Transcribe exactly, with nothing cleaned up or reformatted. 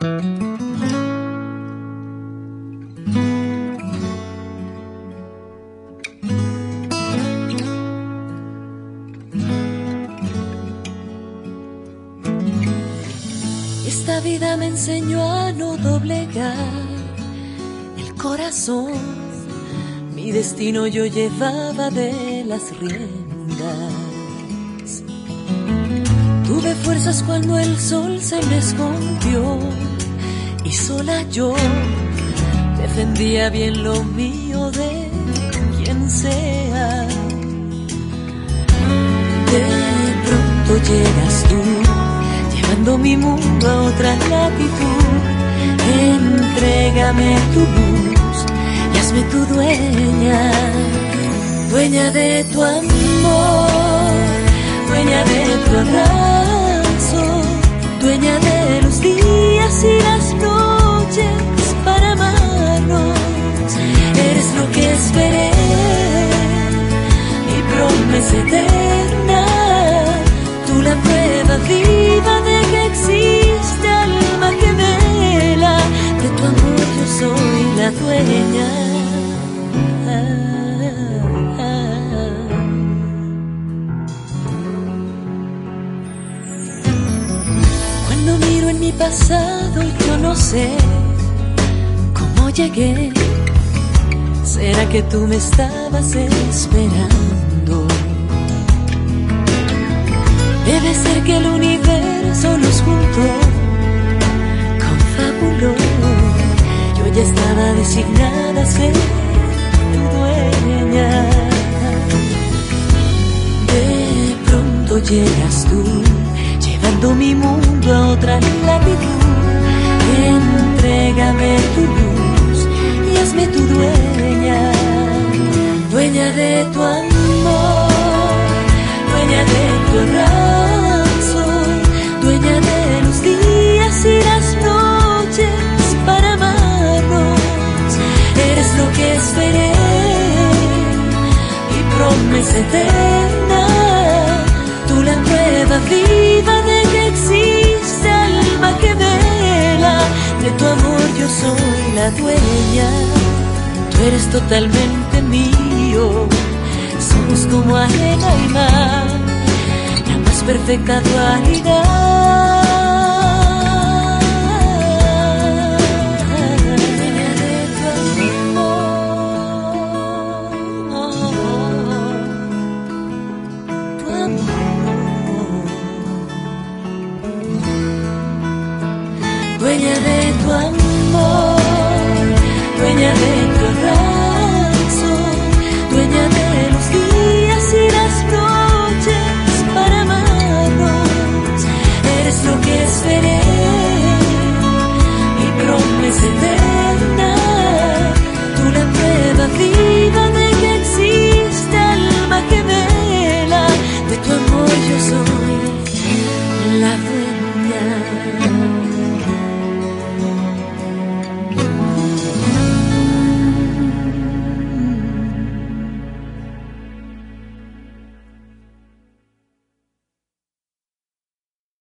Esta vida me enseñó a no doblegar el corazón. Mi destino yo llevaba de las riendas. Tuve fuerzas cuando el sol se me escondió y sola yo defendía bien lo mío de quien sea. De pronto llegas tú, llevando mi mundo a otra latitud. Entrégame tu luz y hazme tu dueña, dueña de tu amor, dueña de tu abrazo, dueña de los días y las noches para amarnos. Eres lo que esperé, mi promesa eterna, tú la prueba viva de que existe alma gemela. De tu amor yo soy la dueña. Cuando miro en mi pasado yo no sé cómo llegué. ¿Será que tú me estabas esperando? Debe ser que el universo nos juntó, confabuló. Yo ya estaba designada a ser tu dueña. De pronto llegas tú, llevando mi mundo a otra latitud. Entrégame tu luz y hazme tu dueña, dueña de tu amor, dueña de tu abrazo, dueña de los días y las noches para amarnos. Eres lo que esperé, mi promesa eterna, tú la prueba viva de que existe alma que vela. De tu amor yo soy la dueña, tú eres totalmente mío. Somos como arena y mar, la más perfecta dualidad. Dueña de tu amor, tu amor. Dueña de tu amor, dueña de tu amor.